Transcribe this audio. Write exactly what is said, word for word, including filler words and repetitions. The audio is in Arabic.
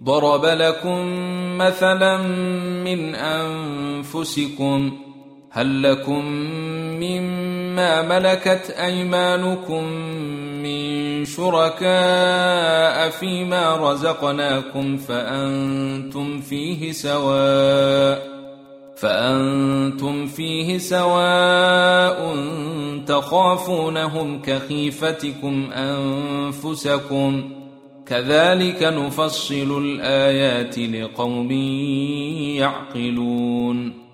ضرب لكم مثلا من أنفسكم هل لكم مما ملكت أيمانكم من شركاء فيما رزقناكم فأنتم فيه سواء فأنتم فيه سواء تخافونهم كخيفتكم أنفسكم كذلك نفصل الآيات لقوم يعقلون